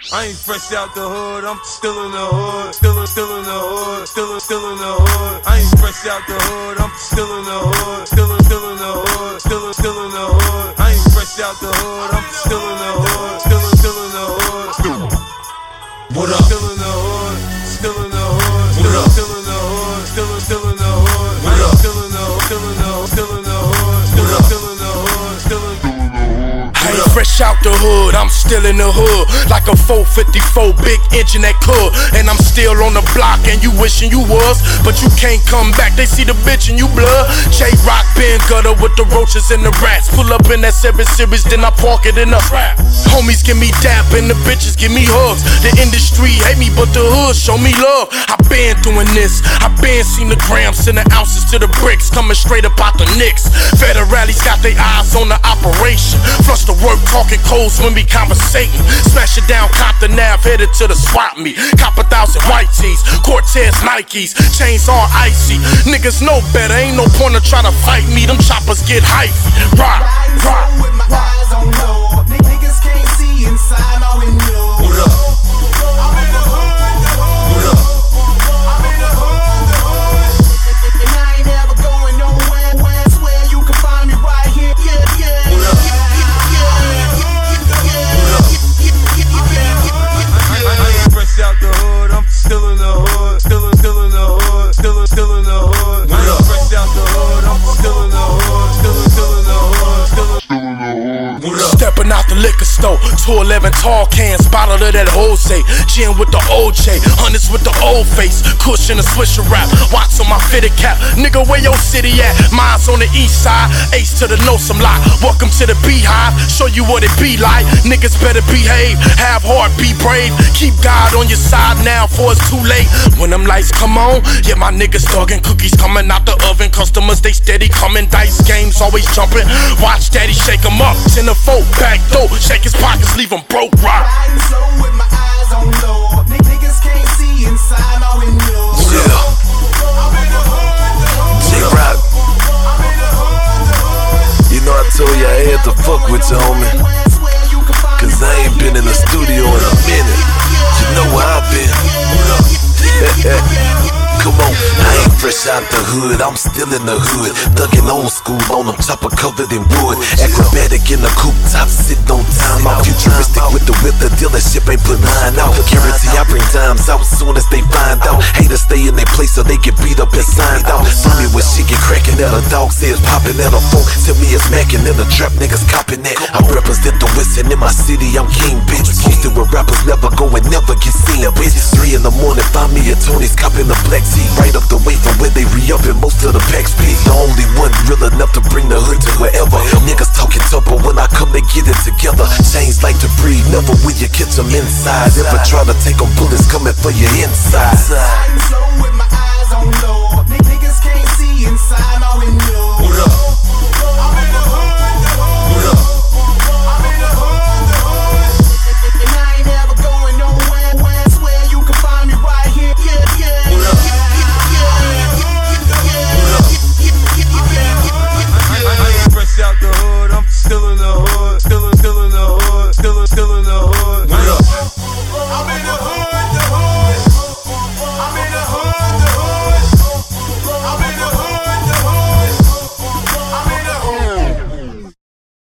I ain't fresh out the hood, I'm still in the hood. Still in the hood, still in the hood. I ain't fresh out the hood, I'm still in the hood. Still in the hood, still in the hood. I ain't fresh out the hood, I'm still in the hood. Still in the hood. What up? Still in the hood, still in the hood. What up? Still in the hood, still in the hood. What up? Still in the hood, still in the hood. Still in the hood, still in the hood. Still in the hood. I ain't fresh out the hood, I'm still in the hood. Like a 454 big engine that could. And I'm still on the block and you wishing you was, but you can't come back, they see the bitch and you blood. J-Rock been gutter with the roaches and the rats. Pull up in that 7 Series, then I park it in the trap. Homies give me dap and the bitches give me hugs. The industry hate me but the hood show me love. I been doing this, I been seen the grams and the ounces to the bricks coming straight up out the Knicks. Federales got their eyes on the operation. Flush the work, talking codes when we conversating. Smash it down, Compton Ave, headed to the swap meet. Cop 1,000 white tees, Cortez Nikes, chains all icy. Niggas know better, ain't no point to try to fight me. Them choppers get hyphy. Rock, rock. With my eyes on low, niggas can't see inside my window. What up? I'm in the hood, What up? I'm in the hood, and I ain't never going nowhere. I swear you can find me right here. Yeah. What up? I ain't fresh out the hood, I'm still in the hood. Still in the hood, still in the hood. I ain't fresh out the hood, I'm still in the hood. Still in the hood, still in the hood. What up? Stepping out the liquor store, 211 tall cans, bottle of that Jose. Gin with the OJ, hundreds with the old face. Kush in a Swisher wrap, watch on my fitted cap. Nigga, where your city at? Mine's on the east side, ace to the know some lot. Welcome to the beehive, show you what it be like. Niggas better behave, have heart, be brave. Keep God on your side now, for it's too late. When them lights come on, yeah, my niggas thuggin'. Cookies coming out the oven, customers they steady coming. Dice games always jumping, watch daddy shake 'em up. Send a folk back door, shake his pockets, leave him broke. Rock. Riding slow with my eyes on low, niggas can't see inside my window. Yeah. I'm in the hood, J-Rock. I'm in the hood. You know I told you I had to fuck with you, homie. Cause I ain't been in the studio in a minute. You know where I've been. Come on, I ain't fresh out the hood, I'm still in the hood. Thuggin' old school on them, chopper covered in wood. Acrobatic in the coupe top, sitting on time out. Futuristic with the whip, the dealership ain't put mine out. Guarantee I bring dimes out soon as they find out. Haters stay in their place so they get beat up and signed out. Tell me when shit get crackin' at a dog says poppin' at a phone. Tell me it's mackin' in the trap, niggas coppin' that. I represent the West and in my city I'm king, bitch. Posted where rappers never go and never get seen, bitch. 3 in the morning, find me at Tony's copping the black tea. Right up the way from where they re-uppin' most of the packs be. The only one real enough to bring the hood to wherever. Niggas talking tough, but when I come they get it together. Chains like to breathe, never will you catch them inside. If I try to take them, bullets coming for your inside. Riding slow with my eyes on low, niggas can't see inside my